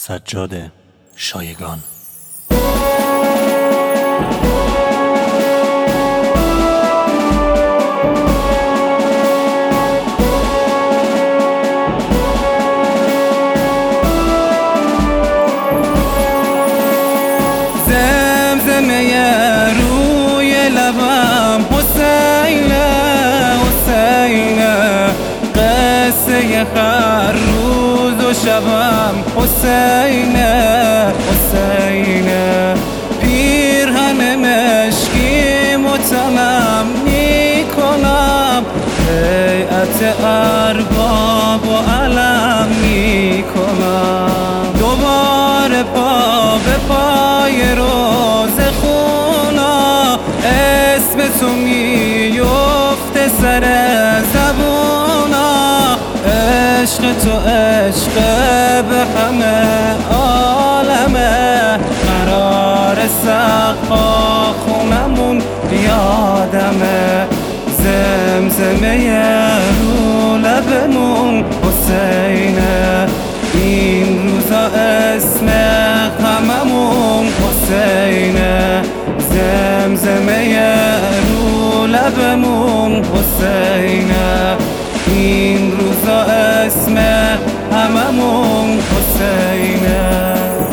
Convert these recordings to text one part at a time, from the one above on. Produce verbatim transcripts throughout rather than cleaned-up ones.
سجاد شایگان. زمزمه روی لبم حسین حسین، قصه هر روز و شبم حسین حسین، پیرهن مشکی متنم میکنم، بیعت ارباب و علم میکنم، دوباره پا به پای روز خونا، اسم تو میفته سر زبونا، عشق تو عشق به همه عالمه، قرار سقا خونمون یادمه، زمزمه رو لبمون حسینه، این روزا اسم هممون حسینه، زمزمه رو لبمون حسینه، این روزا اسم هممون حسینه.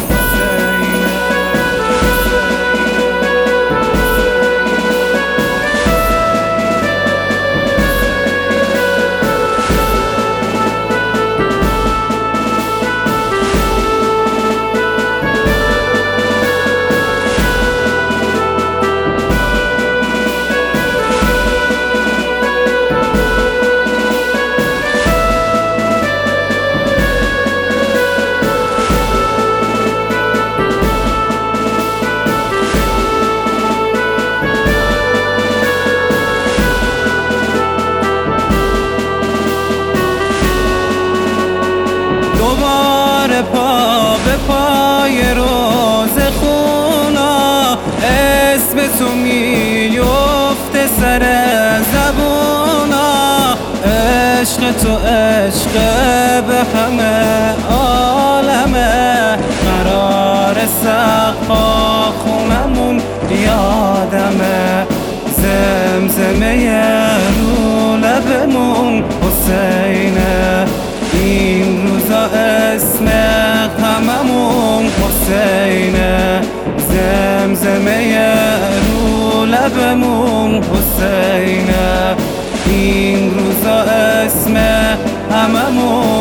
دوباره پا به پای روز خونا، اسم تو میفته سر زبونا، عشق تو عشق به همه عالمه، قرار سقا خونمون یادمه، زمزمه رو لبمون حسینه، این روزا اسم هممون حسینه، زمزمه رو لبمون حسینه، این روزا اسم هممون